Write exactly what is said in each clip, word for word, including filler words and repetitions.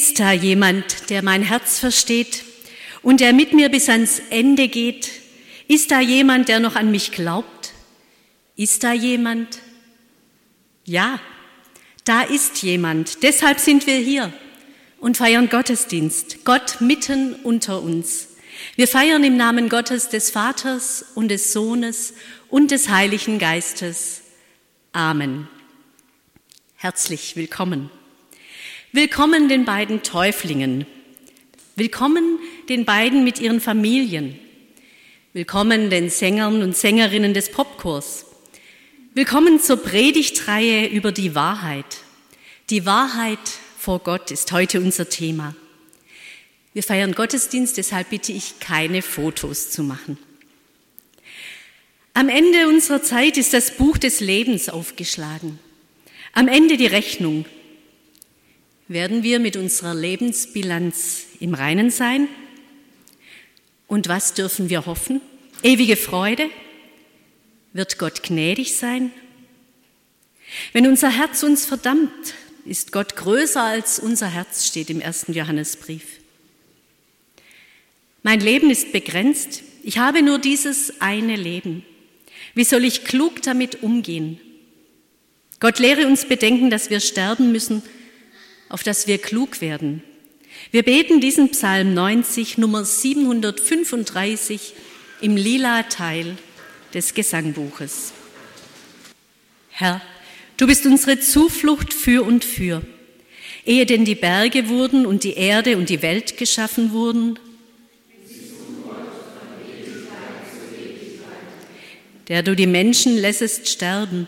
Ist da jemand, der mein Herz versteht und der mit mir bis ans Ende geht? Ist da jemand, der noch an mich glaubt? Ist da jemand? Ja, da ist jemand. Deshalb sind wir hier und feiern Gottesdienst. Gott mitten unter uns. Wir feiern im Namen Gottes, des Vaters und des Sohnes und des Heiligen Geistes. Amen. Herzlich willkommen. Willkommen den beiden Täuflingen. Willkommen den beiden mit ihren Familien. Willkommen den Sängern und Sängerinnen des Popchors. Willkommen zur Predigtreihe über die Wahrheit. Die Wahrheit vor Gott ist heute unser Thema. Wir feiern Gottesdienst, deshalb bitte ich, keine Fotos zu machen. Am Ende unserer Zeit ist das Buch des Lebens aufgeschlagen. Am Ende die Rechnung. Werden wir mit unserer Lebensbilanz im Reinen sein? Und was dürfen wir hoffen? Ewige Freude? Wird Gott gnädig sein? Wenn unser Herz uns verdammt, ist Gott größer als unser Herz, steht im ersten Johannesbrief. Mein Leben ist begrenzt. Ich habe nur dieses eine Leben. Wie soll ich klug damit umgehen? Gott lehre uns bedenken, dass wir sterben müssen, auf dass wir klug werden. Wir beten diesen Psalm neunzig, Nummer siebenhundertfünfunddreißig im lila Teil des Gesangbuches. Herr, du bist unsere Zuflucht für und für. Ehe denn die Berge wurden und die Erde und die Welt geschaffen wurden, der du die Menschen lässest sterben,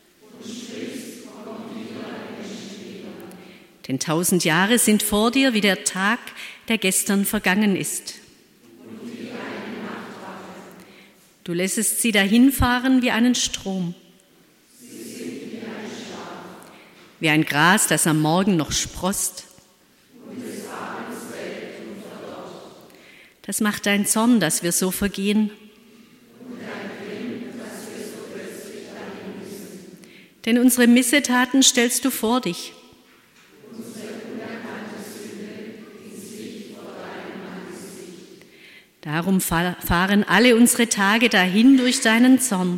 denn tausend Jahre sind vor dir wie der Tag, der gestern vergangen ist. Du lässest sie dahinfahren wie einen Strom, wie ein Gras, das am Morgen noch sproßt. Das macht dein Zorn, dass wir so vergehen. Denn unsere Missetaten stellst du vor dich. Darum fahren alle unsere Tage dahin durch deinen Zorn.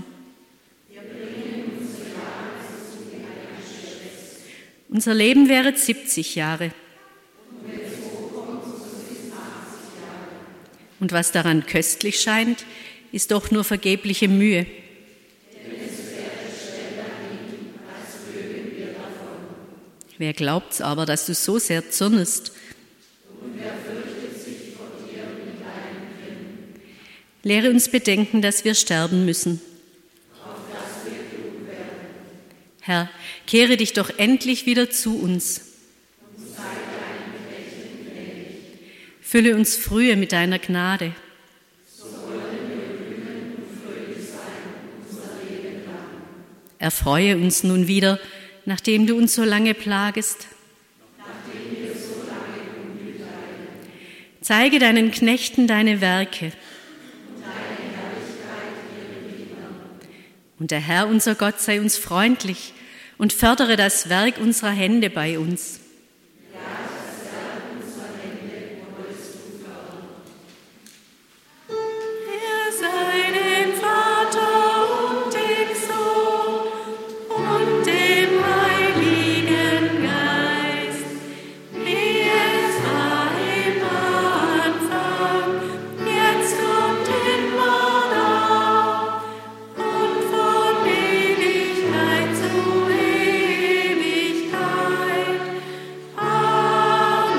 Unser Leben wäre siebzig Jahre. Und was daran köstlich scheint, ist doch nur vergebliche Mühe. Wer glaubt's aber, dass du so sehr zürnest? Und wer fürchtet sich vor dir mit deinem Grimm? Lehre uns bedenken, dass wir sterben müssen. Auf dass wir klug werden. Herr, kehre dich doch endlich wieder zu uns. Und sei deinen Knechten gnädig. Fülle uns frühe mit deiner Gnade. So wollen wir blühen und fröhlich sein unser Leben lang. Erfreue uns nun wieder, nachdem du uns so lange plagest. Nachdem wir so lange Unglück leiden. Zeige deinen Knechten deine Werke. Und deine Herrlichkeit ihren Dienern. Und der Herr, unser Gott, sei uns freundlich und fördere das Werk unserer Hände bei uns. Ja, das Werk unserer Hände wolltest du fördern. Er sei dem Vater und dem Sohn und dem Heiligen Geist, wie es war im Anfang, jetzt und immer noch und von Ewigkeit zu Ewigkeit. Amen,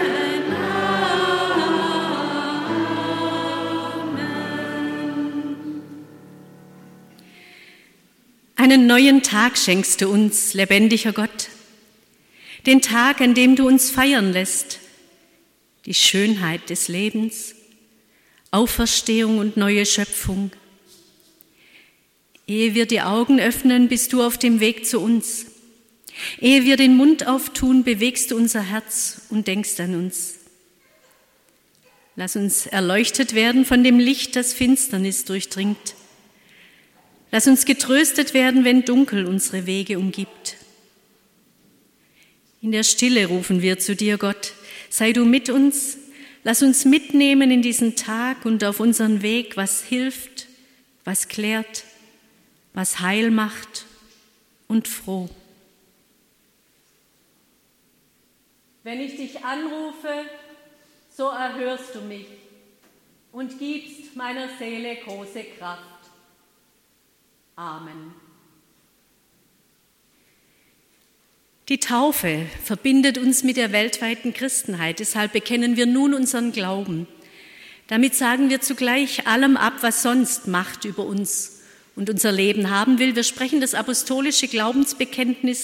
Amen. Einen neuen Tag schenkst du uns, lebendiger Gott. Den Tag, an dem du uns feiern lässt, die Schönheit des Lebens, Auferstehung und neue Schöpfung. Ehe wir die Augen öffnen, bist du auf dem Weg zu uns. Ehe wir den Mund auftun, bewegst du unser Herz und denkst an uns. Lass uns erleuchtet werden von dem Licht, das Finsternis durchdringt. Lass uns getröstet werden, wenn Dunkel unsere Wege umgibt. In der Stille rufen wir zu dir, Gott, Sei du mit uns, lass uns mitnehmen in diesen Tag und auf unseren Weg, was hilft, was klärt, was heil macht und froh. Wenn ich dich anrufe, so erhörst du mich und gibst meiner Seele große Kraft. Amen. Die Taufe verbindet uns mit der weltweiten Christenheit, deshalb bekennen wir nun unseren Glauben. Damit sagen wir zugleich allem ab, was sonst Macht über uns und unser Leben haben will. Wir sprechen das apostolische Glaubensbekenntnis: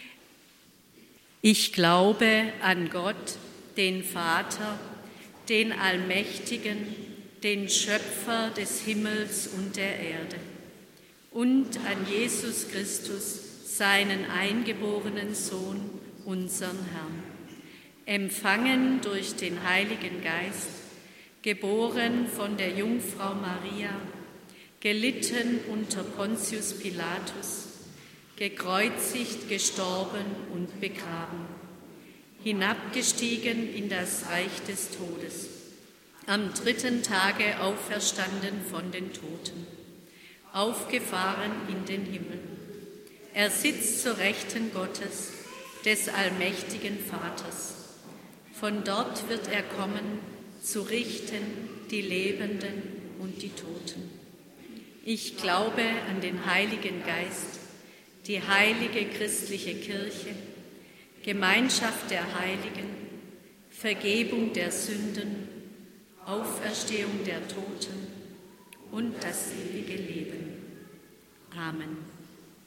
Ich glaube an Gott, den Vater, den Allmächtigen, den Schöpfer des Himmels und der Erde, und an Jesus Christus, seinen eingeborenen Sohn, unseren Herrn, empfangen durch den Heiligen Geist, geboren von der Jungfrau Maria, gelitten unter Pontius Pilatus, gekreuzigt, gestorben und begraben, hinabgestiegen in das Reich des Todes, am dritten Tage auferstanden von den Toten, aufgefahren in den Himmel. Er sitzt zur Rechten Gottes, des allmächtigen Vaters. Von dort wird er kommen, zu richten die Lebenden und die Toten. Ich glaube an den Heiligen Geist, die heilige christliche Kirche, Gemeinschaft der Heiligen, Vergebung der Sünden, Auferstehung der Toten und das ewige Leben. Amen.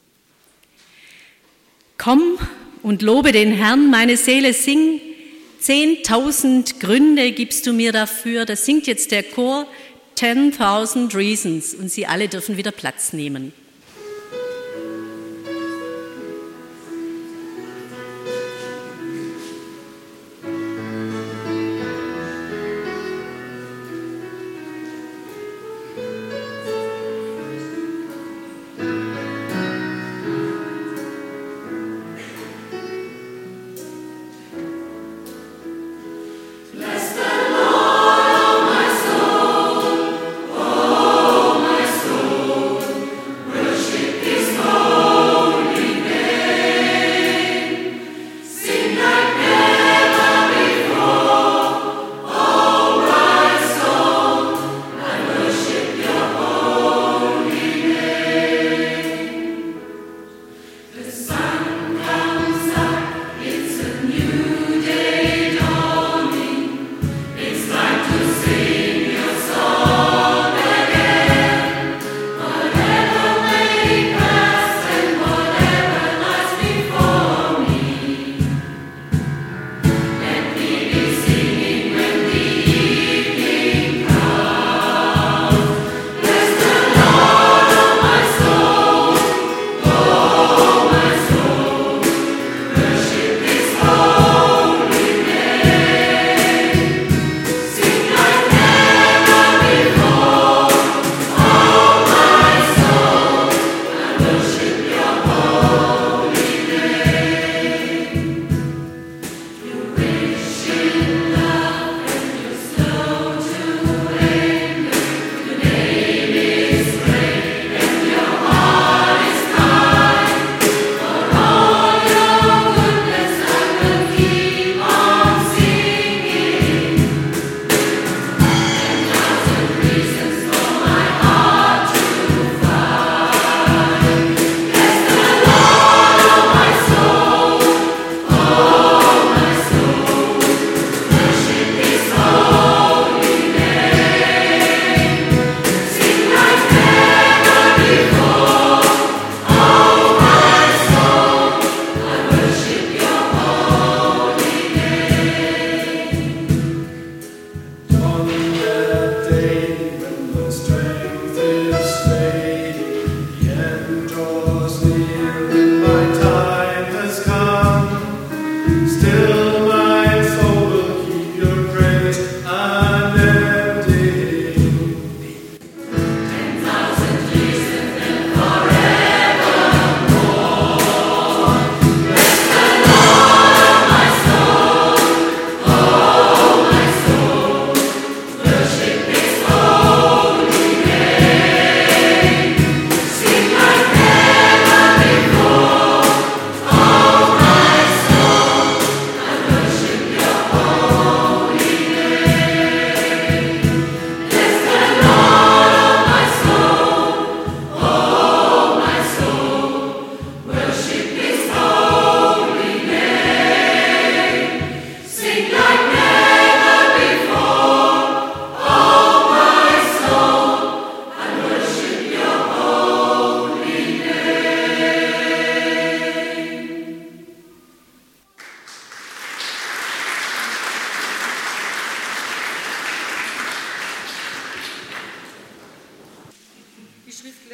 Komm und lobe den Herrn, meine Seele, sing. Zehntausend Gründe gibst du mir dafür. Das singt jetzt der Chor Ten Thousand Reasons und sie alle dürfen wieder Platz nehmen. Bless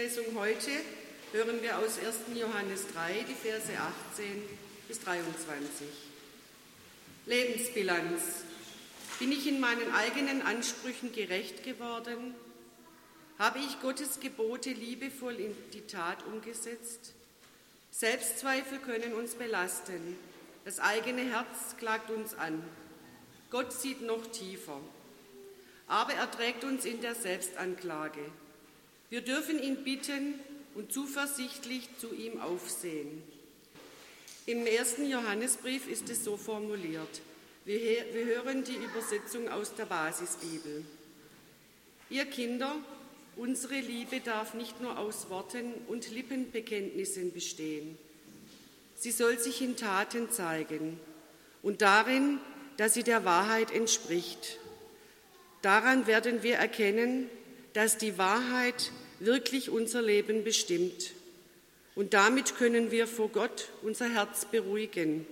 Bibellesung heute hören wir aus ersten Johannes drei, die Verse achtzehn bis dreiundzwanzig. Lebensbilanz. Bin ich in meinen eigenen Ansprüchen gerecht geworden? Habe ich Gottes Gebote liebevoll in die Tat umgesetzt? Selbstzweifel können uns belasten. Das eigene Herz klagt uns an. Gott sieht noch tiefer. Aber er trägt uns in der Selbstanklage. Wir dürfen ihn bitten und zuversichtlich zu ihm aufsehen. Im ersten Johannesbrief ist es so formuliert. Wir, wir hören die Übersetzung aus der Basisbibel. Ihr Kinder, unsere Liebe darf nicht nur aus Worten und Lippenbekenntnissen bestehen. Sie soll sich in Taten zeigen und darin, dass sie der Wahrheit entspricht. Daran werden wir erkennen, dass die Wahrheit wirklich unser Leben bestimmt. Und damit können wir vor Gott unser Herz beruhigen.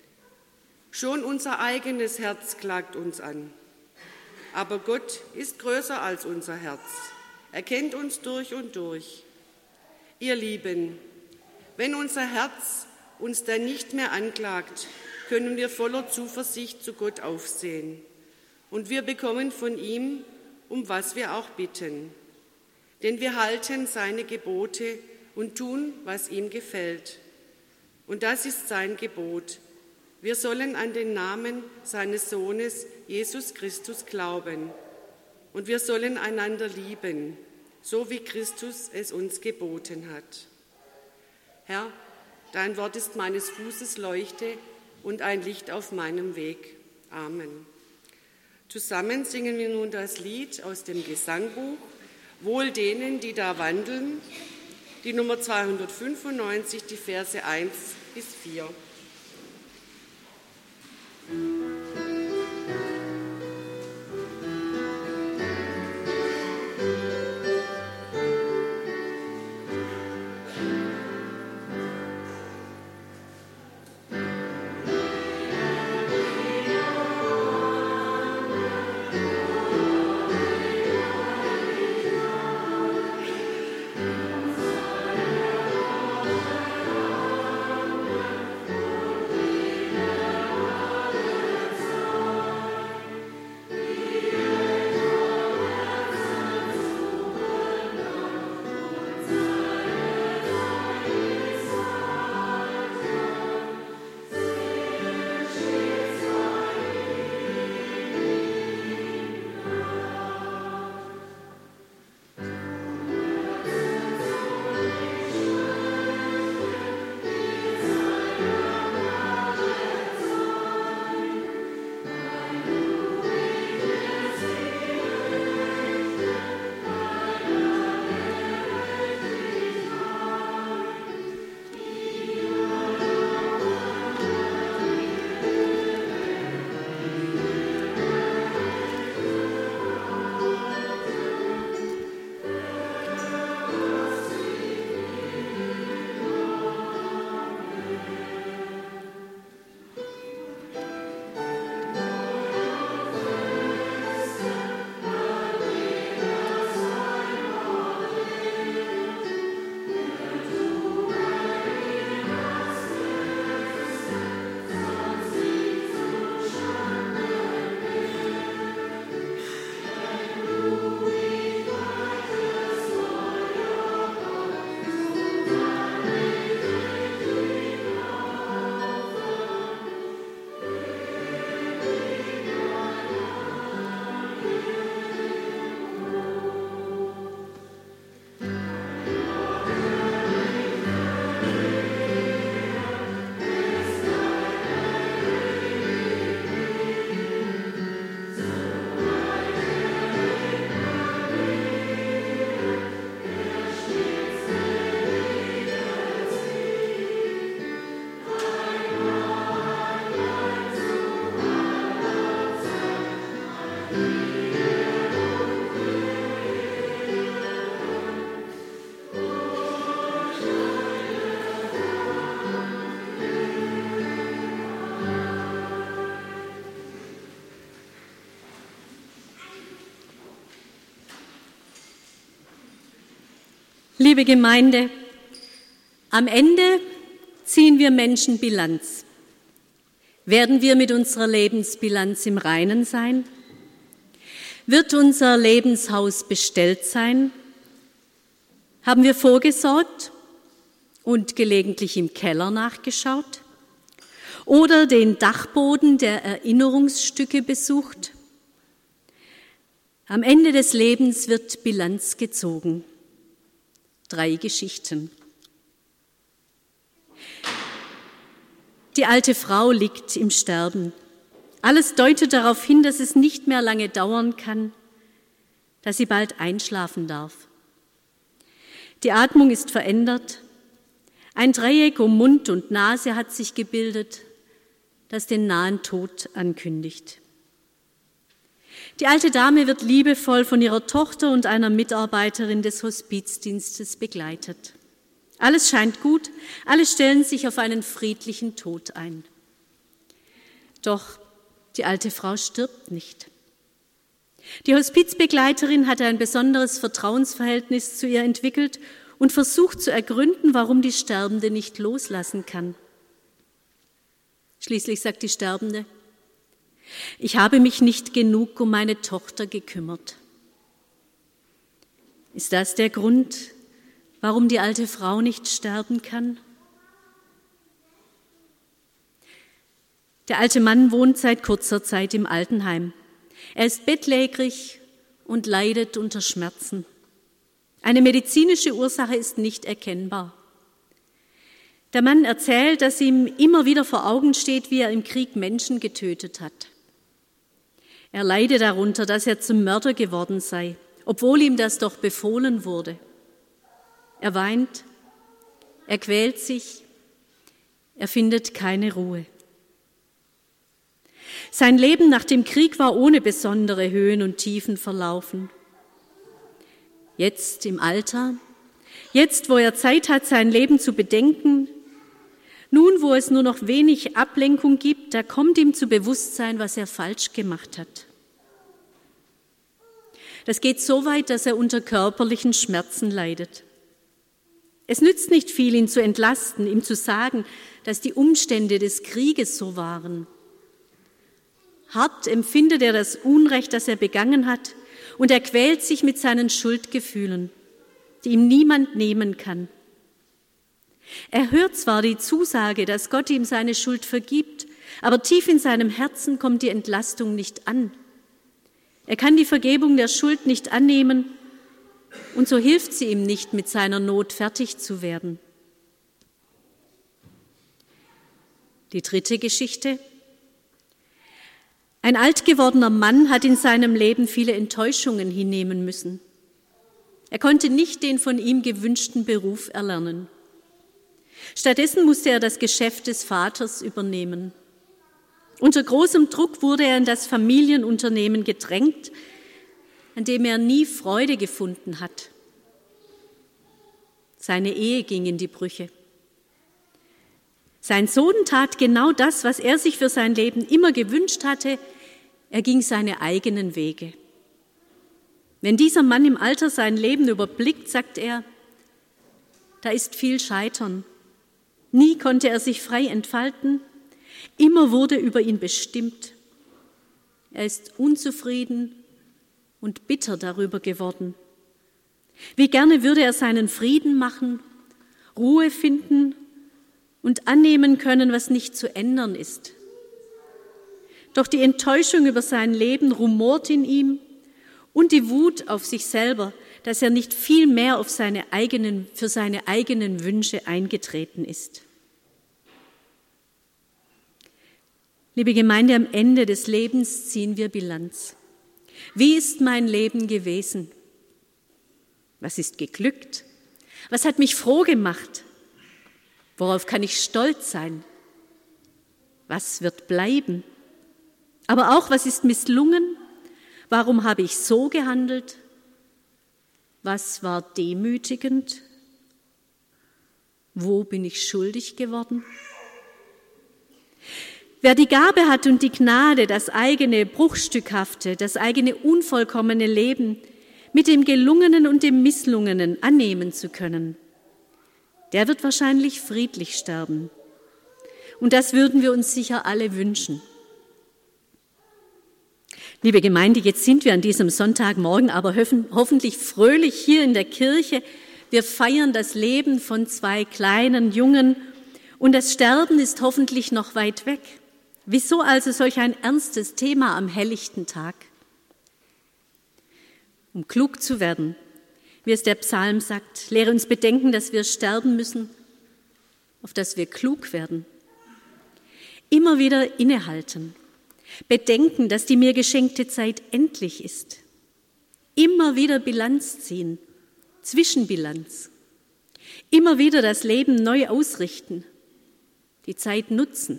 Schon unser eigenes Herz klagt uns an. Aber Gott ist größer als unser Herz. Er kennt uns durch und durch. Ihr Lieben, wenn unser Herz uns dann nicht mehr anklagt, können wir voller Zuversicht zu Gott aufsehen. Und wir bekommen von ihm, um was wir auch bitten. Denn wir halten seine Gebote und tun, was ihm gefällt. Und das ist sein Gebot. Wir sollen an den Namen seines Sohnes Jesus Christus glauben. Und wir sollen einander lieben, so wie Christus es uns geboten hat. Herr, dein Wort ist meines Fußes Leuchte und ein Licht auf meinem Weg. Amen. Zusammen singen wir nun das Lied aus dem Gesangbuch Wohl denen, die da wandeln, die Nummer zweihundertfünfundneunzig, die Verse eins bis vier. Amen. Liebe Gemeinde, am Ende ziehen wir Menschen Bilanz. Werden wir mit unserer Lebensbilanz im Reinen sein? Wird unser Lebenshaus bestellt sein? Haben wir vorgesorgt und gelegentlich im Keller nachgeschaut? Oder den Dachboden der Erinnerungsstücke besucht? Am Ende des Lebens wird Bilanz gezogen. Drei Geschichten. Die alte Frau liegt im Sterben. Alles deutet darauf hin, dass es nicht mehr lange dauern kann, dass sie bald einschlafen darf. Die Atmung ist verändert. Ein Dreieck um Mund und Nase hat sich gebildet, das den nahen Tod ankündigt. Die alte Dame wird liebevoll von ihrer Tochter und einer Mitarbeiterin des Hospizdienstes begleitet. Alles scheint gut, alle stellen sich auf einen friedlichen Tod ein. Doch die alte Frau stirbt nicht. Die Hospizbegleiterin hat ein besonderes Vertrauensverhältnis zu ihr entwickelt und versucht zu ergründen, warum die Sterbende nicht loslassen kann. Schließlich sagt die Sterbende: Ich habe mich nicht genug um meine Tochter gekümmert. Ist das der Grund, warum die alte Frau nicht sterben kann? Der alte Mann wohnt seit kurzer Zeit im Altenheim. Er ist bettlägerig und leidet unter Schmerzen. Eine medizinische Ursache ist nicht erkennbar. Der Mann erzählt, dass ihm immer wieder vor Augen steht, wie er im Krieg Menschen getötet hat. Er leide darunter, dass er zum Mörder geworden sei, obwohl ihm das doch befohlen wurde. Er weint, er quält sich, er findet keine Ruhe. Sein Leben nach dem Krieg war ohne besondere Höhen und Tiefen verlaufen. Jetzt im Alter, jetzt wo er Zeit hat, sein Leben zu bedenken, nun wo es nur noch wenig Ablenkung gibt, da kommt ihm zu Bewusstsein, was er falsch gemacht hat. Das geht so weit, dass er unter körperlichen Schmerzen leidet. Es nützt nicht viel, ihn zu entlasten, ihm zu sagen, dass die Umstände des Krieges so waren. Hart empfindet er das Unrecht, das er begangen hat, und er quält sich mit seinen Schuldgefühlen, die ihm niemand nehmen kann. Er hört zwar die Zusage, dass Gott ihm seine Schuld vergibt, aber tief in seinem Herzen kommt die Entlastung nicht an. Er kann die Vergebung der Schuld nicht annehmen und so hilft sie ihm nicht, mit seiner Not fertig zu werden. Die dritte Geschichte. Ein alt gewordener Mann hat in seinem Leben viele Enttäuschungen hinnehmen müssen. Er konnte nicht den von ihm gewünschten Beruf erlernen. Stattdessen musste er das Geschäft des Vaters übernehmen. Unter großem Druck wurde er in das Familienunternehmen gedrängt, an dem er nie Freude gefunden hat. Seine Ehe ging in die Brüche. Sein Sohn tat genau das, was er sich für sein Leben immer gewünscht hatte. Er ging seine eigenen Wege. Wenn dieser Mann im Alter sein Leben überblickt, sagt er, da ist viel Scheitern. Nie konnte er sich frei entfalten. Immer wurde über ihn bestimmt. Er ist unzufrieden und bitter darüber geworden. Wie gerne würde er seinen Frieden machen, Ruhe finden und annehmen können, was nicht zu ändern ist. Doch die Enttäuschung über sein Leben rumort in ihm und die Wut auf sich selber, dass er nicht viel mehr auf seine eigenen, für seine eigenen Wünsche eingetreten ist. Liebe Gemeinde, am Ende des Lebens ziehen wir Bilanz. Wie ist mein Leben gewesen? Was ist geglückt? Was hat mich froh gemacht? Worauf kann ich stolz sein? Was wird bleiben? Aber auch, was ist misslungen? Warum habe ich so gehandelt? Was war demütigend? Wo bin ich schuldig geworden? Wer die Gabe hat und die Gnade, das eigene Bruchstückhafte, das eigene unvollkommene Leben mit dem Gelungenen und dem Misslungenen annehmen zu können, der wird wahrscheinlich friedlich sterben. Und das würden wir uns sicher alle wünschen. Liebe Gemeinde, jetzt sind wir an diesem Sonntagmorgen aber hoffentlich fröhlich hier in der Kirche. Wir feiern das Leben von zwei kleinen Jungen und das Sterben ist hoffentlich noch weit weg. Wieso also solch ein ernstes Thema am helllichten Tag? Um klug zu werden, wie es der Psalm sagt, lehre uns bedenken, dass wir sterben müssen, auf dass wir klug werden. Immer wieder innehalten, bedenken, dass die mir geschenkte Zeit endlich ist. Immer wieder Bilanz ziehen, Zwischenbilanz. Immer wieder das Leben neu ausrichten, die Zeit nutzen.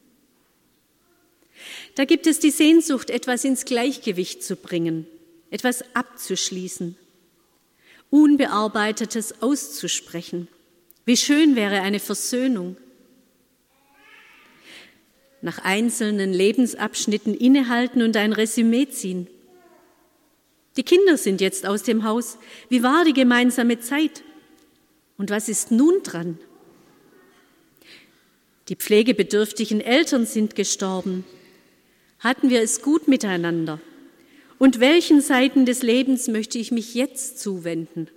Da gibt es die Sehnsucht, etwas ins Gleichgewicht zu bringen, etwas abzuschließen, Unbearbeitetes auszusprechen. Wie schön wäre eine Versöhnung. Nach einzelnen Lebensabschnitten innehalten und ein Resümee ziehen. Die Kinder sind jetzt aus dem Haus. Wie war die gemeinsame Zeit? Und was ist nun dran? Die pflegebedürftigen Eltern sind gestorben. Hatten wir es gut miteinander? Und welchen Seiten des Lebens möchte ich mich jetzt zuwenden?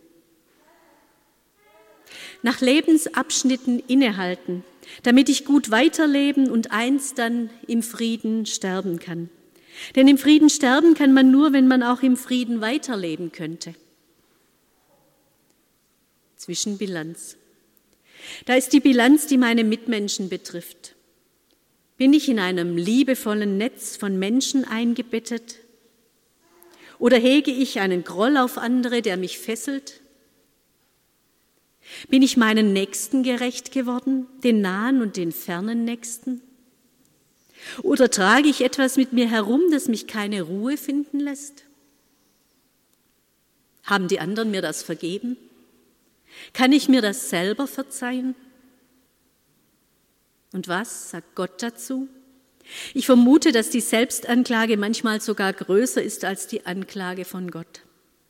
Nach Lebensabschnitten innehalten, damit ich gut weiterleben und einst dann im Frieden sterben kann. Denn im Frieden sterben kann man nur, wenn man auch im Frieden weiterleben könnte. Zwischenbilanz. Da ist die Bilanz, die meine Mitmenschen betrifft. Bin ich in einem liebevollen Netz von Menschen eingebettet? Oder hege ich einen Groll auf andere, der mich fesselt? Bin ich meinen Nächsten gerecht geworden, den nahen und den fernen Nächsten? Oder trage ich etwas mit mir herum, das mich keine Ruhe finden lässt? Haben die anderen mir das vergeben? Kann ich mir das selber verzeihen? Und was sagt Gott dazu? Ich vermute, dass die Selbstanklage manchmal sogar größer ist als die Anklage von Gott.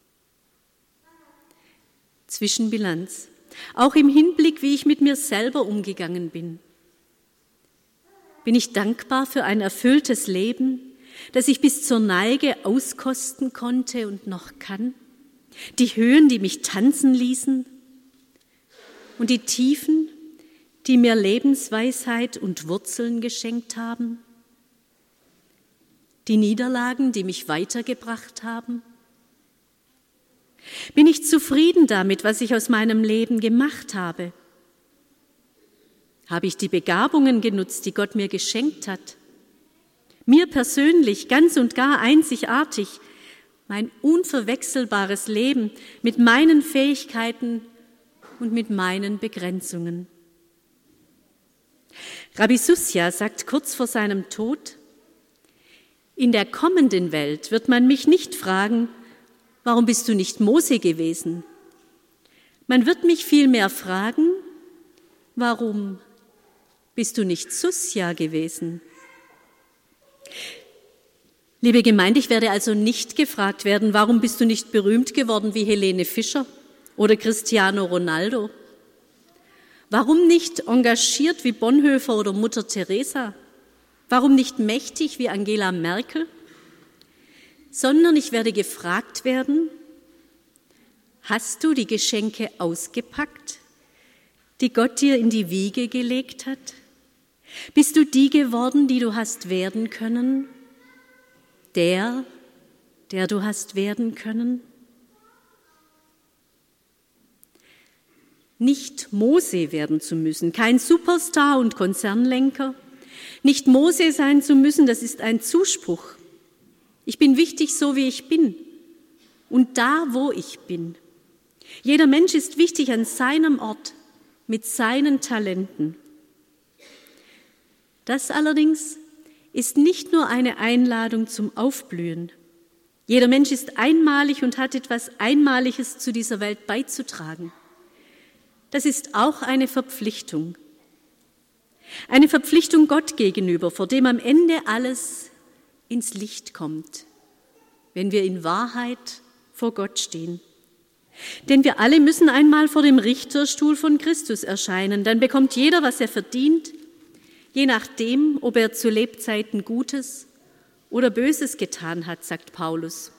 Zwischenbilanz. Auch im Hinblick, wie ich mit mir selber umgegangen bin. Bin ich dankbar für ein erfülltes Leben, das ich bis zur Neige auskosten konnte und noch kann? Die Höhen, die mich tanzen ließen und die Tiefen, die mir Lebensweisheit und Wurzeln geschenkt haben? Die Niederlagen, die mich weitergebracht haben? Bin ich zufrieden damit, was ich aus meinem Leben gemacht habe? Habe ich die Begabungen genutzt, die Gott mir geschenkt hat? Mir persönlich, ganz und gar einzigartig, mein unverwechselbares Leben mit meinen Fähigkeiten und mit meinen Begrenzungen. Rabbi Susia sagt kurz vor seinem Tod: In der kommenden Welt wird man mich nicht fragen, warum bist du nicht Mose gewesen? Man wird mich vielmehr fragen, warum bist du nicht Susia gewesen? Liebe Gemeinde, ich werde also nicht gefragt werden, warum bist du nicht berühmt geworden wie Helene Fischer oder Cristiano Ronaldo? Warum nicht engagiert wie Bonhoeffer oder Mutter Teresa? Warum nicht mächtig wie Angela Merkel? Sondern ich werde gefragt werden: Hast du die Geschenke ausgepackt, die Gott dir in die Wiege gelegt hat? Bist du die geworden, die du hast werden können? Der, der du hast werden können? Nicht Mose werden zu müssen, kein Superstar und Konzernlenker. Nicht Mose sein zu müssen, das ist ein Zuspruch. Ich bin wichtig, so wie ich bin und da, wo ich bin. Jeder Mensch ist wichtig an seinem Ort, mit seinen Talenten. Das allerdings ist nicht nur eine Einladung zum Aufblühen. Jeder Mensch ist einmalig und hat etwas Einmaliges zu dieser Welt beizutragen. Das ist auch eine Verpflichtung. Eine Verpflichtung Gott gegenüber, vor dem am Ende alles ins Licht kommt, wenn wir in Wahrheit vor Gott stehen. Denn wir alle müssen einmal vor dem Richterstuhl von Christus erscheinen. Dann bekommt jeder, was er verdient, je nachdem, ob er zu Lebzeiten Gutes oder Böses getan hat, sagt Paulus.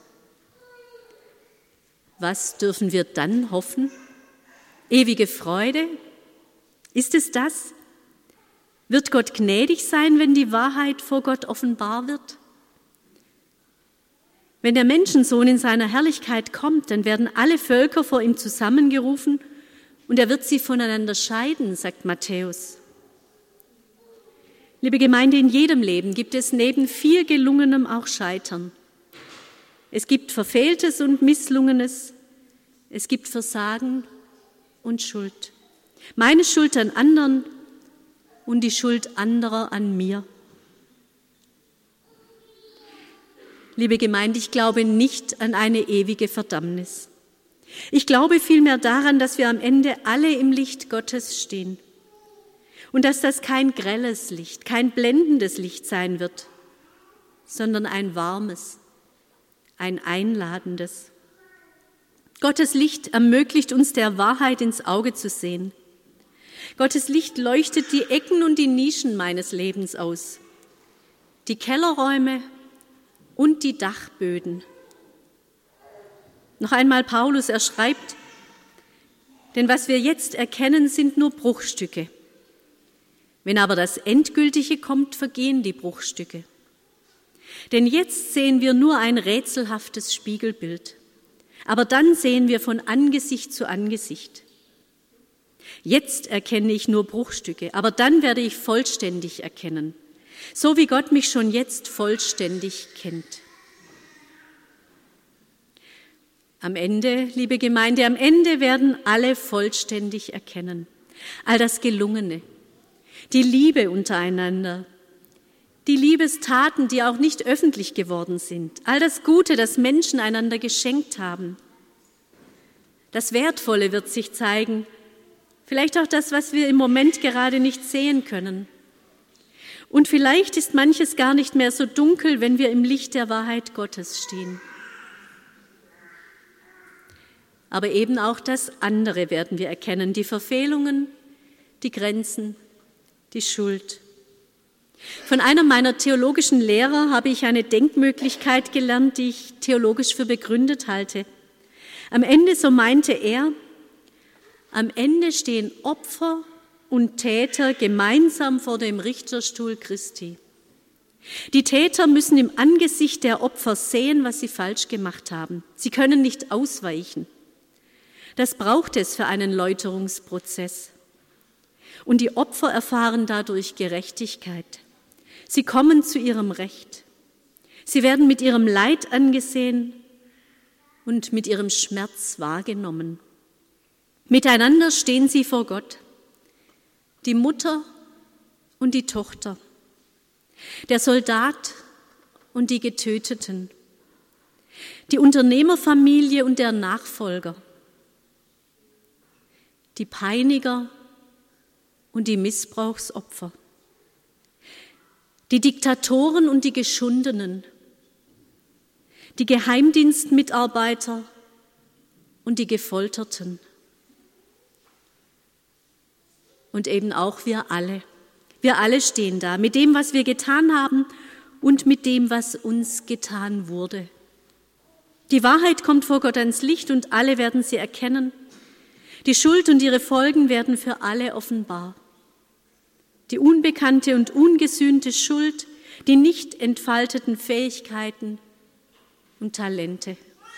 Was dürfen wir dann hoffen? Ewige Freude? Ist es das? Wird Gott gnädig sein, wenn die Wahrheit vor Gott offenbar wird? Wenn der Menschensohn in seiner Herrlichkeit kommt, dann werden alle Völker vor ihm zusammengerufen und er wird sie voneinander scheiden, sagt Matthäus. Liebe Gemeinde, in jedem Leben gibt es neben viel Gelungenem auch Scheitern. Es gibt Verfehltes und Misslungenes, es gibt Versagen und Schuld. Meine Schuld an anderen und die Schuld anderer an mir. Liebe Gemeinde, ich glaube nicht an eine ewige Verdammnis. Ich glaube vielmehr daran, dass wir am Ende alle im Licht Gottes stehen und dass das kein grelles Licht, kein blendendes Licht sein wird, sondern ein warmes, ein einladendes. Gottes Licht ermöglicht uns, der Wahrheit ins Auge zu sehen. Gottes Licht leuchtet die Ecken und die Nischen meines Lebens aus, die Kellerräume und die Dachböden. Noch einmal Paulus, er schreibt, denn was wir jetzt erkennen, sind nur Bruchstücke. Wenn aber das Endgültige kommt, vergehen die Bruchstücke. Denn jetzt sehen wir nur ein rätselhaftes Spiegelbild, aber dann sehen wir von Angesicht zu Angesicht. Jetzt erkenne ich nur Bruchstücke, aber dann werde ich vollständig erkennen, so wie Gott mich schon jetzt vollständig kennt. Am Ende, liebe Gemeinde, am Ende werden alle vollständig erkennen. All das Gelungene, die Liebe untereinander, die Liebestaten, die auch nicht öffentlich geworden sind, all das Gute, das Menschen einander geschenkt haben. Das Wertvolle wird sich zeigen, vielleicht auch das, was wir im Moment gerade nicht sehen können. Und vielleicht ist manches gar nicht mehr so dunkel, wenn wir im Licht der Wahrheit Gottes stehen. Aber eben auch das andere werden wir erkennen, die Verfehlungen, die Grenzen, die Schuld. Von einem meiner theologischen Lehrer habe ich eine Denkmöglichkeit gelernt, die ich theologisch für begründet halte. Am Ende, so meinte er, am Ende stehen Opfer und Täter gemeinsam vor dem Richterstuhl Christi. Die Täter müssen im Angesicht der Opfer sehen, was sie falsch gemacht haben. Sie können nicht ausweichen. Das braucht es für einen Läuterungsprozess. Und die Opfer erfahren dadurch Gerechtigkeit. Sie kommen zu ihrem Recht. Sie werden mit ihrem Leid angesehen und mit ihrem Schmerz wahrgenommen. Miteinander stehen sie vor Gott. Die Mutter und die Tochter, der Soldat und die Getöteten, die Unternehmerfamilie und der Nachfolger, die Peiniger und die Missbrauchsopfer, die Diktatoren und die Geschundenen, die Geheimdienstmitarbeiter und die Gefolterten. Und eben auch wir alle. Wir alle stehen da mit dem, was wir getan haben und mit dem, was uns getan wurde. Die Wahrheit kommt vor Gott ans Licht und alle werden sie erkennen. Die Schuld und ihre Folgen werden für alle offenbar. Die unbekannte und ungesühnte Schuld, die nicht entfalteten Fähigkeiten und Talente.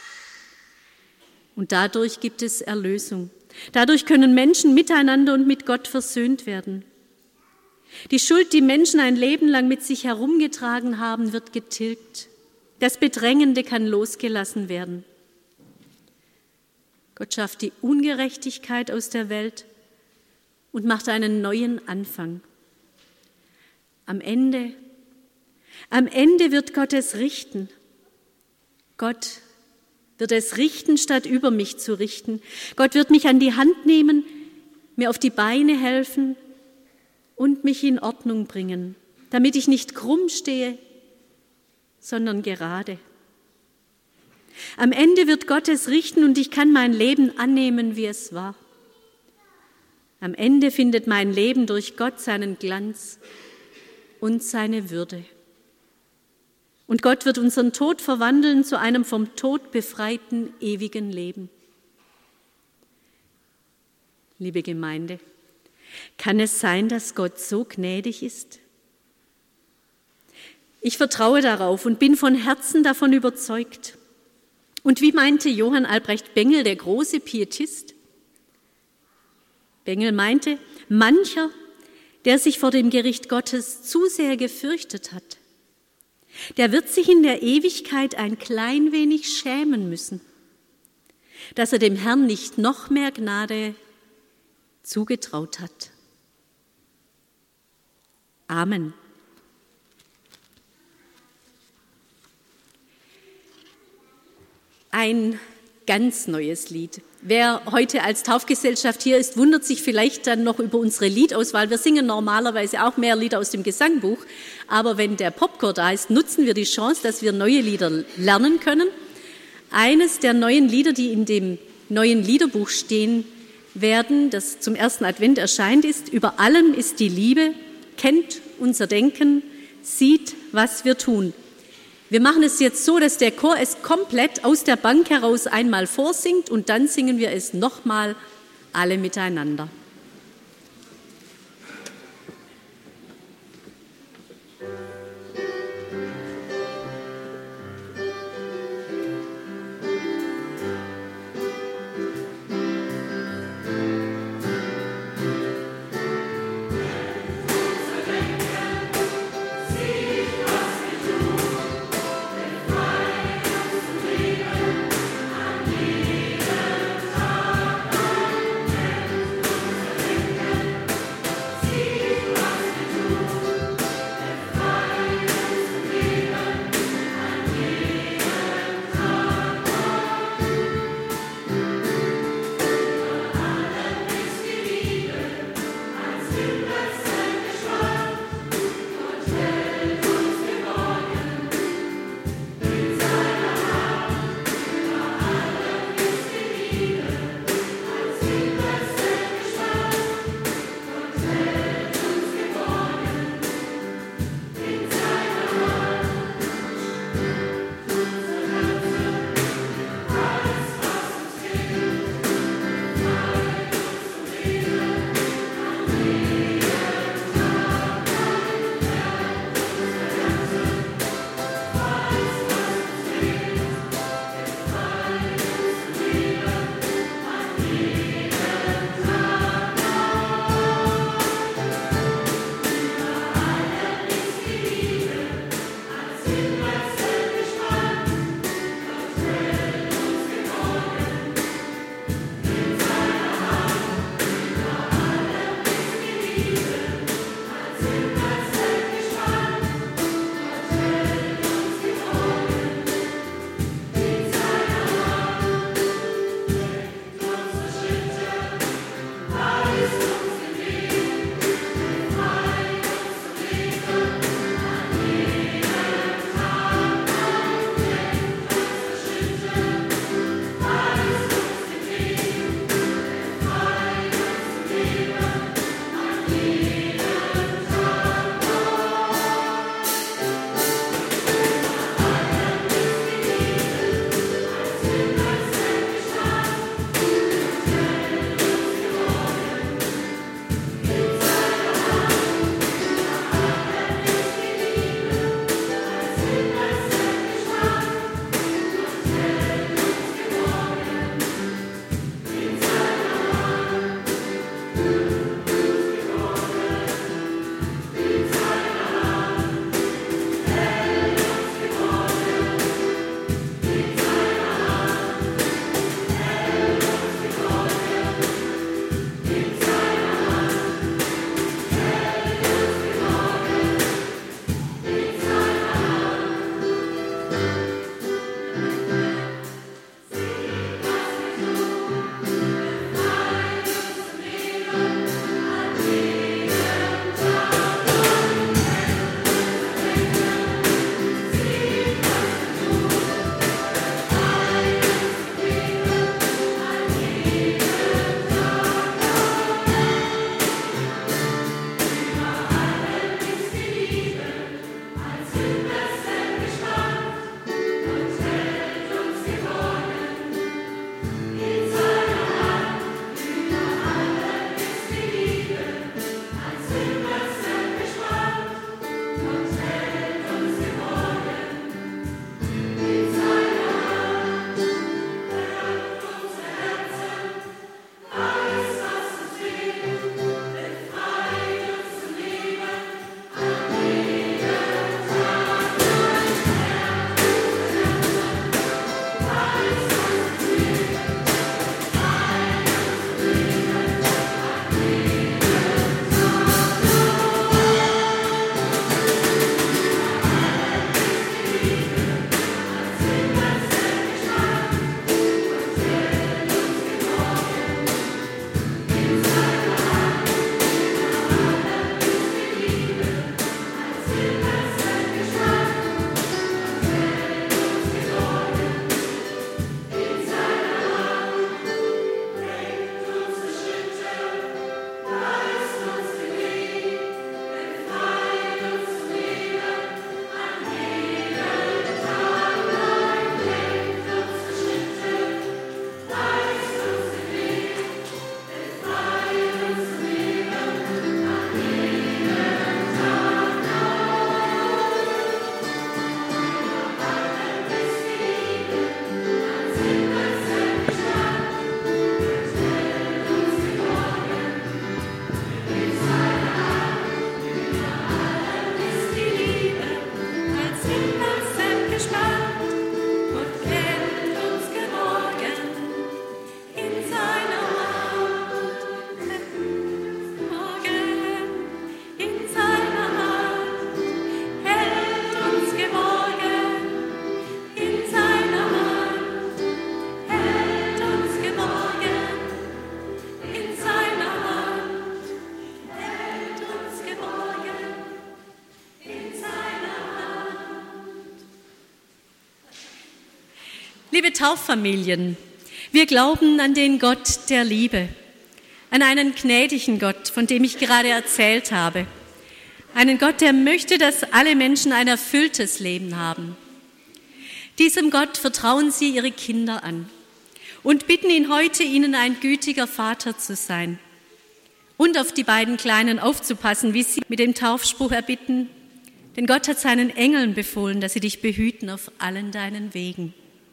Und dadurch gibt es Erlösung. Dadurch können Menschen miteinander und mit Gott versöhnt werden. Die Schuld, die Menschen ein Leben lang mit sich herumgetragen haben, wird getilgt. Das Bedrängende kann losgelassen werden. Gott schafft die Ungerechtigkeit aus der Welt und macht einen neuen Anfang. Am Ende, am Ende wird Gott es richten. Gott wird es richten, statt über mich zu richten. Gott wird mich an die Hand nehmen, mir auf die Beine helfen und mich in Ordnung bringen, damit ich nicht krumm stehe, sondern gerade. Am Ende wird Gott es richten und ich kann mein Leben annehmen, wie es war. Am Ende findet mein Leben durch Gott seinen Glanz und seine Würde. Und Gott wird unseren Tod verwandeln zu einem vom Tod befreiten ewigen Leben. Liebe Gemeinde, kann es sein, dass Gott so gnädig ist? Ich vertraue darauf und bin von Herzen davon überzeugt. Und wie meinte Johann Albrecht Bengel, der große Pietist? Bengel meinte, mancher, der sich vor dem Gericht Gottes zu sehr gefürchtet hat, der wird sich in der Ewigkeit ein klein wenig schämen müssen, dass er dem Herrn nicht noch mehr Gnade zugetraut hat. Amen. Ein ganz neues Lied. Wer heute als Taufgesellschaft hier ist, wundert sich vielleicht dann noch über unsere Liedauswahl. Wir singen normalerweise auch mehr Lieder aus dem Gesangbuch, aber wenn der Popchor da ist, nutzen wir die Chance, dass wir neue Lieder lernen können. Eines der neuen Lieder, die in dem neuen Liederbuch stehen werden, das zum ersten Advent erscheint, ist: Über allem ist die Liebe, kennt unser Denken, sieht, was wir tun. Wir machen es jetzt so, dass der Chor es komplett aus der Bank heraus einmal vorsingt und dann singen wir es nochmal alle miteinander. Thank Liebe Tauffamilien, wir glauben an den Gott der Liebe, an einen gnädigen Gott, von dem ich gerade erzählt habe. Einen Gott, der möchte, dass alle Menschen ein erfülltes Leben haben. Diesem Gott vertrauen Sie Ihre Kinder an und bitten ihn heute, ihnen ein gütiger Vater zu sein und auf die beiden Kleinen aufzupassen, wie sie mit dem Taufspruch erbitten. Denn Gott hat seinen Engeln befohlen, dass sie dich behüten auf allen deinen Wegen.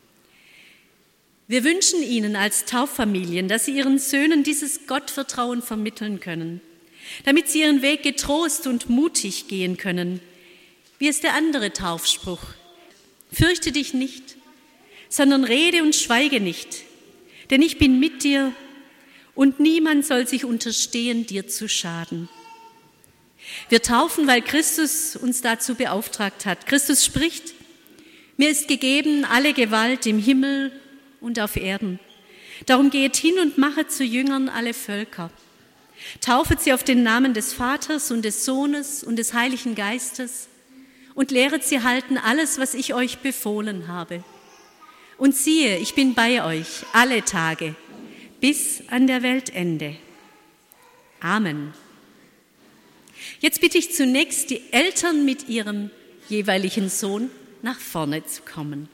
Wir wünschen Ihnen als Tauffamilien, dass Sie Ihren Söhnen dieses Gottvertrauen vermitteln können, damit sie ihren Weg getrost und mutig gehen können. Wie ist der andere Taufspruch? Fürchte dich nicht, sondern rede und schweige nicht, denn ich bin mit dir und niemand soll sich unterstehen, dir zu schaden. Wir taufen, weil Christus uns dazu beauftragt hat. Christus spricht: Mir ist gegeben alle Gewalt im Himmel und auf Erden. Darum geht hin und machet zu Jüngern alle Völker. Taufet sie auf den Namen des Vaters und des Sohnes und des Heiligen Geistes und lehret sie halten alles, was ich euch befohlen habe. Und siehe, ich bin bei euch alle Tage bis an der Weltende. Amen. Jetzt bitte ich zunächst die Eltern mit ihrem jeweiligen Sohn nach vorne zu kommen.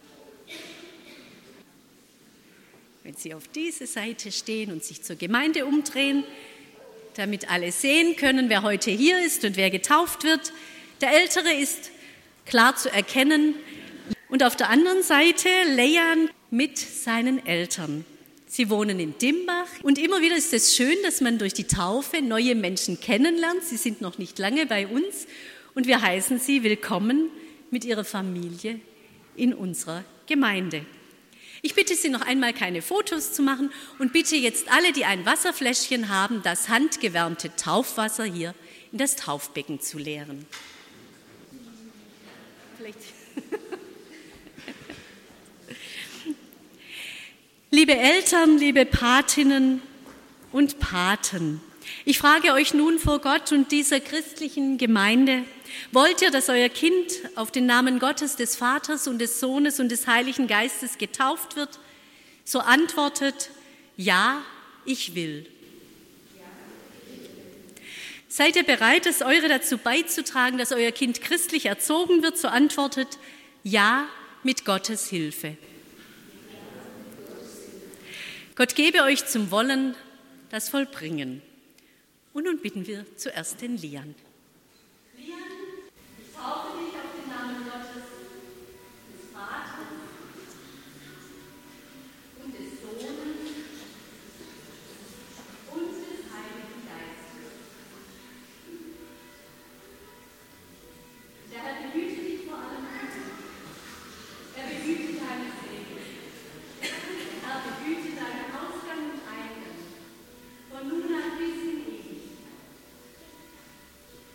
Wenn Sie auf diese Seite stehen und sich zur Gemeinde umdrehen, damit alle sehen können, wer heute hier ist und wer getauft wird. Der Ältere ist klar zu erkennen. Und auf der anderen Seite Lejan mit seinen Eltern. Sie wohnen in Dimbach und immer wieder ist es schön, dass man durch die Taufe neue Menschen kennenlernt. Sie sind noch nicht lange bei uns und wir heißen Sie willkommen mit Ihrer Familie in unserer Gemeinde. Ich bitte Sie noch einmal, keine Fotos zu machen und bitte jetzt alle, die ein Wasserfläschchen haben, das handgewärmte Taufwasser hier in das Taufbecken zu leeren. Vielleicht. Liebe Eltern, liebe Patinnen und Paten, ich frage euch nun vor Gott und dieser christlichen Gemeinde: Wollt ihr, dass euer Kind auf den Namen Gottes, des Vaters und des Sohnes und des Heiligen Geistes getauft wird? So antwortet: Ja, ich will. Seid ihr bereit, das Eure dazu beizutragen, dass euer Kind christlich erzogen wird? So antwortet: Ja, mit Gottes Hilfe. Gott gebe euch zum Wollen das Vollbringen. Und nun bitten wir zuerst den Lian. Lian, ich taufe dich auf den Namen Gottes, des Vaters und des Sohnes und des Heiligen Geistes. Der Herr behüte dich vor allem anderen. Er behüte deine Seele. Der Herr behüte deinen Ausgang und Eingang, von nun an bis in Ewigkeit.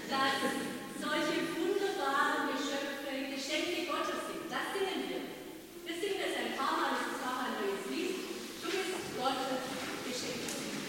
dass solche wunderbaren Geschöpfe Geschenke Gottes sind. Das singen wir. Wir singen es ein paar Mal, es ist auch ein neues Lied. Du bist Gottes Geschenk.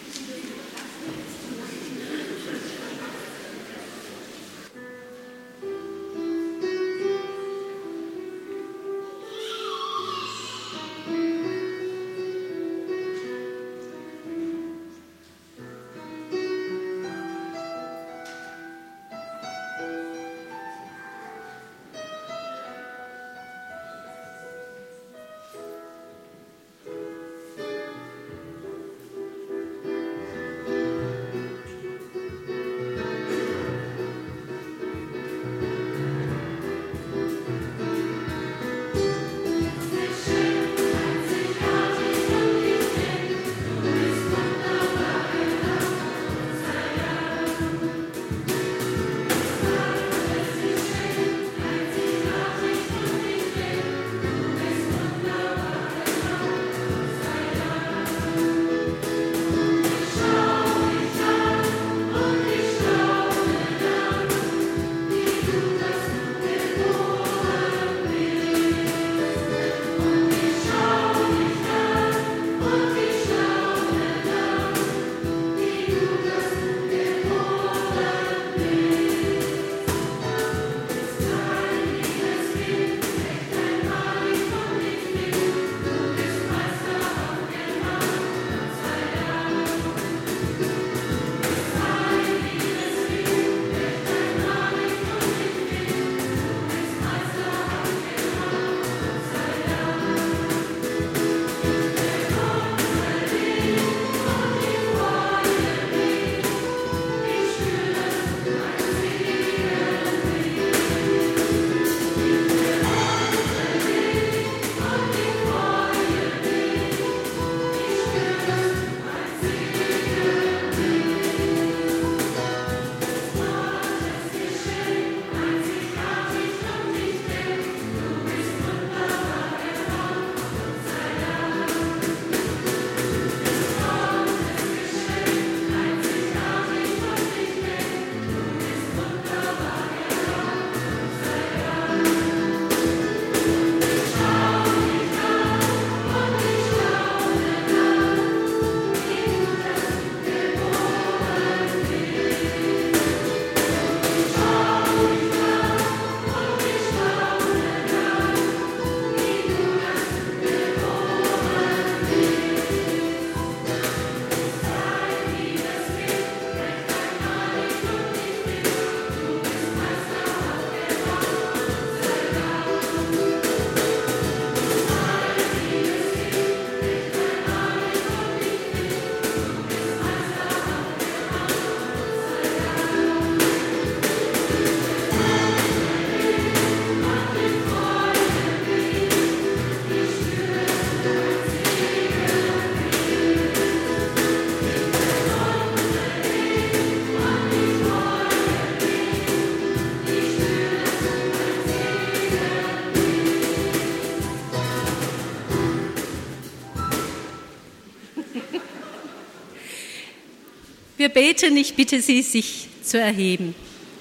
Wir beten, ich bitte Sie, sich zu erheben.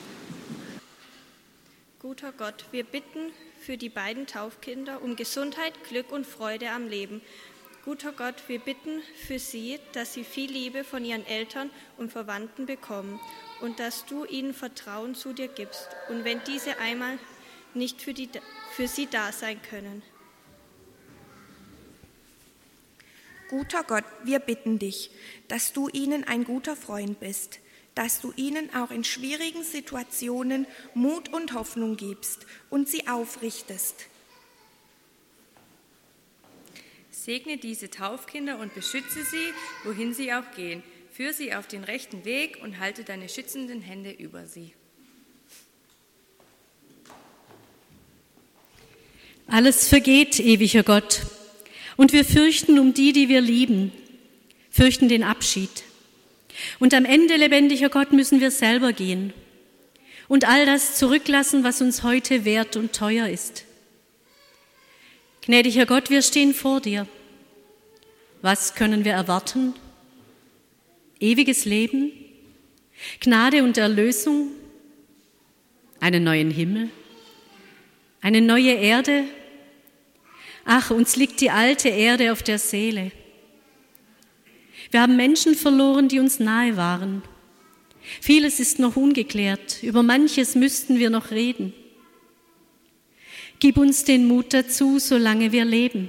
Guter Gott, wir bitten für die beiden Taufkinder um Gesundheit, Glück und Freude am Leben. Guter Gott, wir bitten für sie, dass sie viel Liebe von ihren Eltern und Verwandten bekommen und dass du ihnen Vertrauen zu dir gibst. Und wenn diese einmal nicht für, die, für sie da sein können. Guter Gott, wir bitten dich, dass du ihnen ein guter Freund bist, dass du ihnen auch in schwierigen Situationen Mut und Hoffnung gibst und sie aufrichtest. Segne diese Taufkinder und beschütze sie, wohin sie auch gehen. Führe sie auf den rechten Weg und halte deine schützenden Hände über sie. Alles vergeht, ewiger Gott, und wir fürchten um die, die wir lieben, fürchten den Abschied. Und am Ende, lebendiger Gott, müssen wir selber gehen und all das zurücklassen, was uns heute wert und teuer ist. Gnädiger Gott, wir stehen vor dir. Was können wir erwarten? Ewiges Leben, Gnade und Erlösung, einen neuen Himmel, eine neue Erde. Ach, uns liegt die alte Erde auf der Seele. Wir haben Menschen verloren, die uns nahe waren. Vieles ist noch ungeklärt, über manches müssten wir noch reden. Gib uns den Mut dazu, solange wir leben.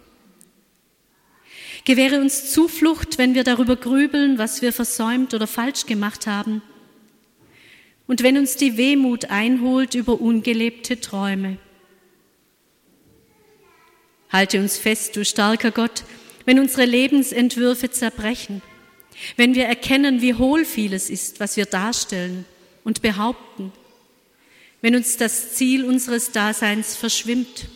Gewähre uns Zuflucht, wenn wir darüber grübeln, was wir versäumt oder falsch gemacht haben. Und wenn uns die Wehmut einholt über ungelebte Träume. Halte uns fest, du starker Gott, wenn unsere Lebensentwürfe zerbrechen, wenn wir erkennen, wie hohl vieles ist, was wir darstellen und behaupten, wenn uns das Ziel unseres Daseins verschwimmt.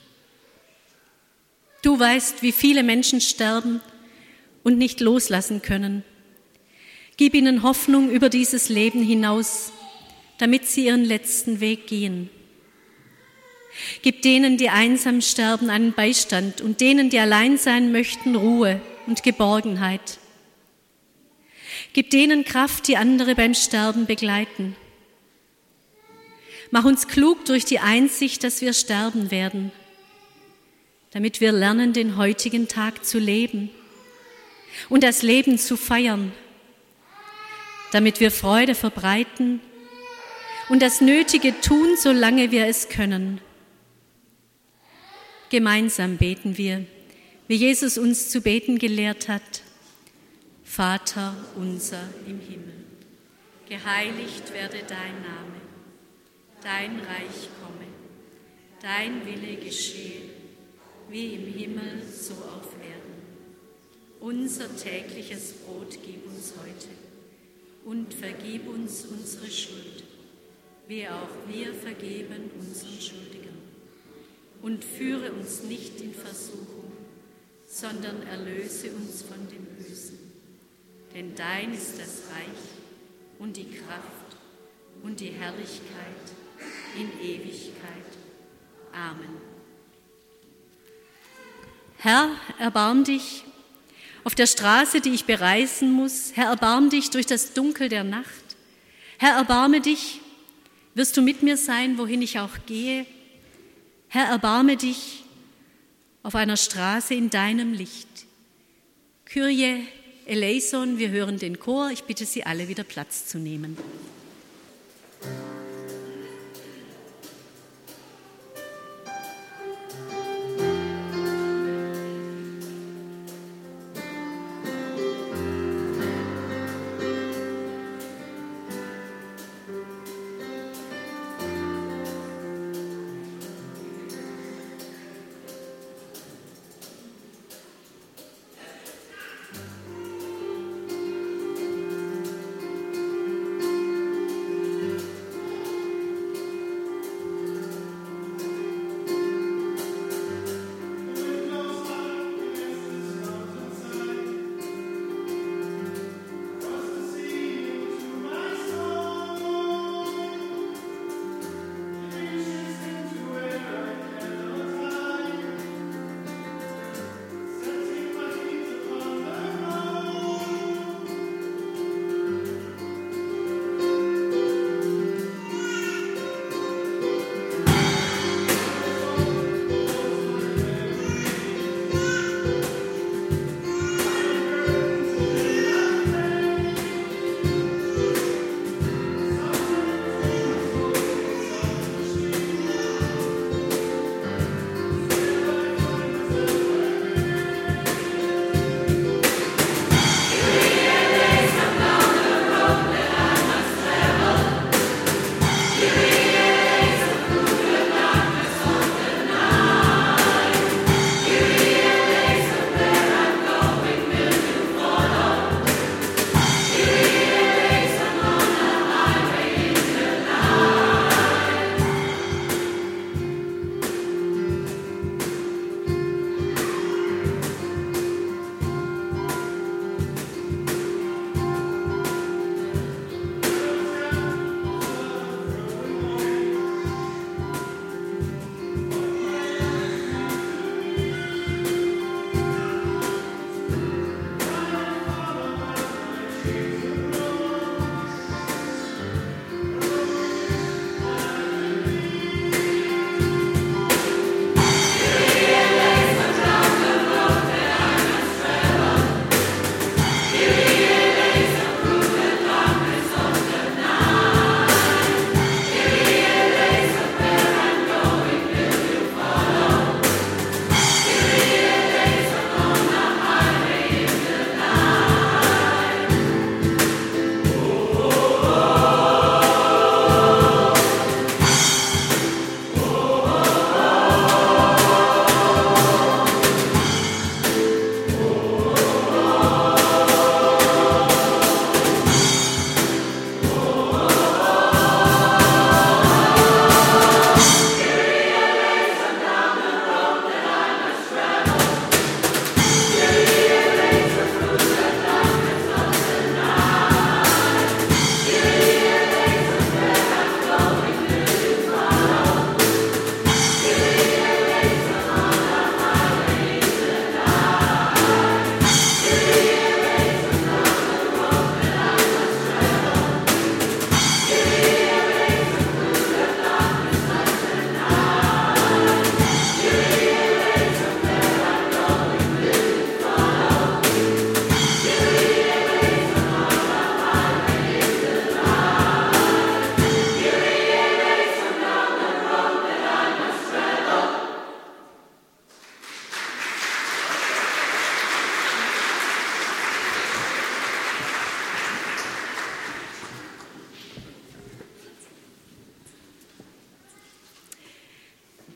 Du weißt, wie viele Menschen sterben und nicht loslassen können. Gib ihnen Hoffnung über dieses Leben hinaus, damit sie ihren letzten Weg gehen. Gib denen, die einsam sterben, einen Beistand und denen, die allein sein möchten, Ruhe und Geborgenheit. Gib denen Kraft, die andere beim Sterben begleiten. Mach uns klug durch die Einsicht, dass wir sterben werden, damit wir lernen, den heutigen Tag zu leben und das Leben zu feiern, damit wir Freude verbreiten und das Nötige tun, solange wir es können. Gemeinsam beten wir, wie Jesus uns zu beten gelehrt hat. Vater unser im Himmel, geheiligt werde dein Name, dein Reich komme, dein Wille geschehe, wie im Himmel, so auf Erden. Unser tägliches Brot gib uns heute und vergib uns unsere Schuld, wie auch wir vergeben unseren Schuldigern. Und führe uns nicht in Versuchung, sondern erlöse uns von dem Bösen. Denn dein ist das Reich und die Kraft und die Herrlichkeit in Ewigkeit. Amen. Herr, erbarm dich auf der Straße, die ich bereisen muss. Herr, erbarm dich durch das Dunkel der Nacht. Herr, erbarme dich, wirst du mit mir sein, wohin ich auch gehe. Herr, erbarme dich auf einer Straße in deinem Licht. Kyrie eleison, wir hören den Chor. Ich bitte Sie alle, wieder Platz zu nehmen.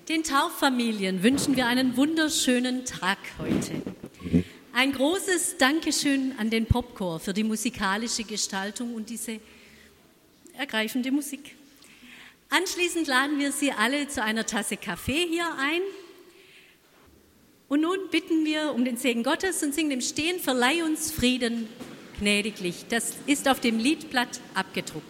Den Tauffamilien wünschen wir einen wunderschönen Tag heute. Ein großes Dankeschön an den Popchor für die musikalische Gestaltung und diese ergreifende Musik. Anschließend laden wir Sie alle zu einer Tasse Kaffee hier ein. Und nun bitten wir um den Segen Gottes und singen im Stehen: Verleih uns Frieden gnädiglich. Das ist auf dem Liedblatt abgedruckt.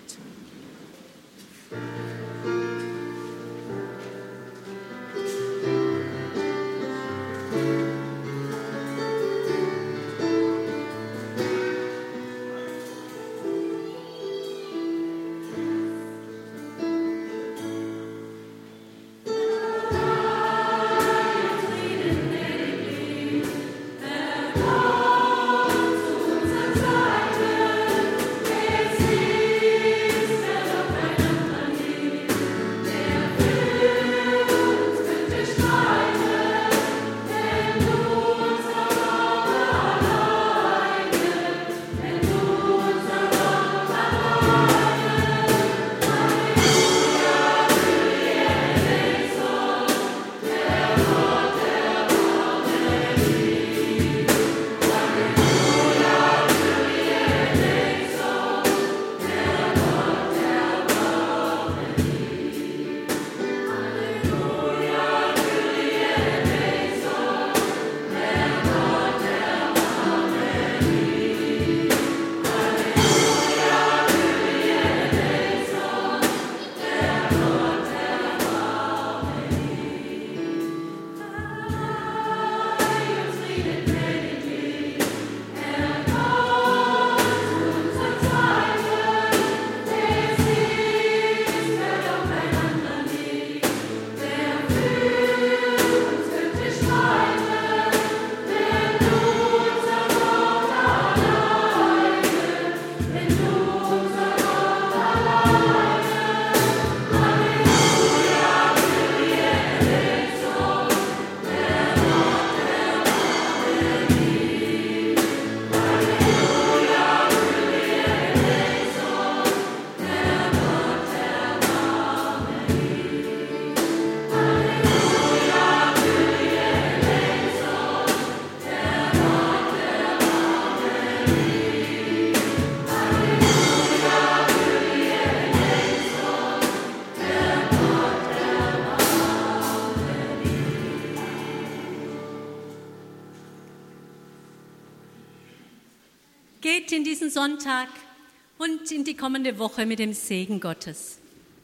Geht in diesen Sonntag und in die kommende Woche mit dem Segen Gottes.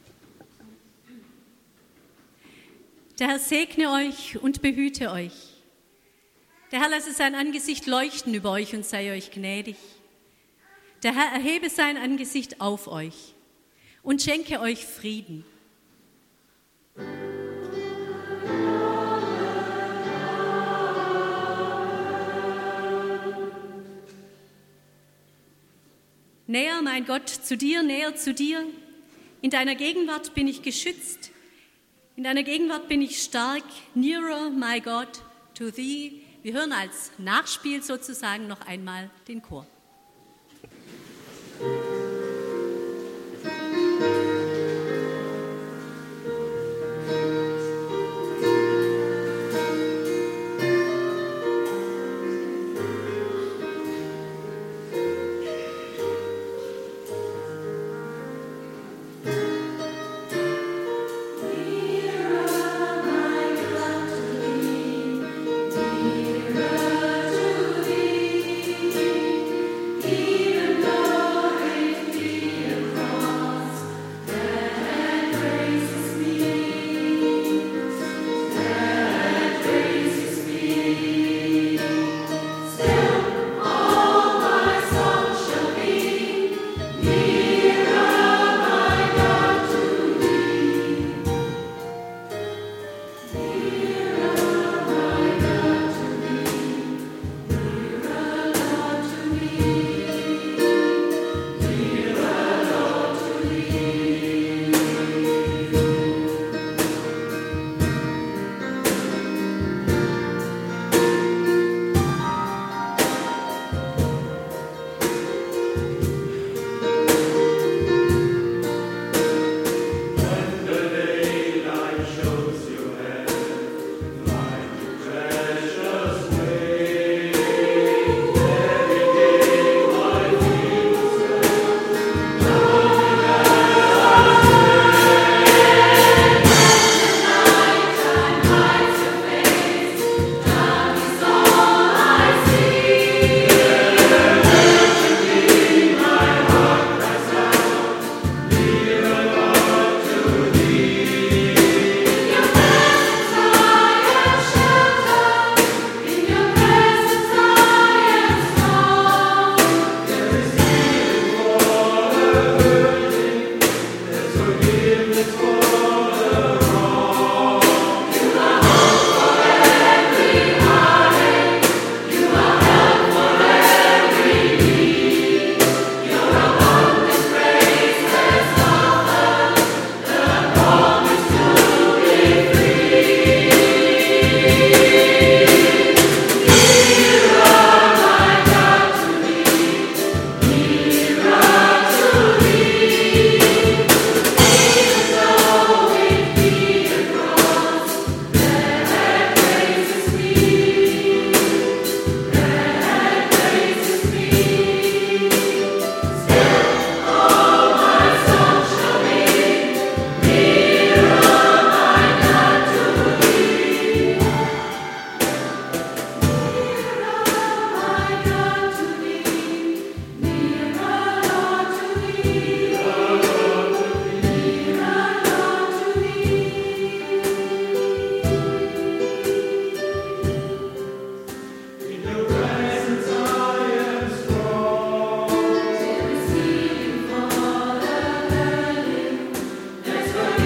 Der Herr segne euch und behüte euch. Der Herr lasse sein Angesicht leuchten über euch und sei euch gnädig. Der Herr erhebe sein Angesicht auf euch und schenke euch Frieden. Näher, mein Gott, zu dir, näher zu dir. In deiner Gegenwart bin ich geschützt. In deiner Gegenwart bin ich stark. Nearer, my God, to thee. Wir hören als Nachspiel sozusagen noch einmal den Chor. Even though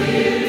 Heil.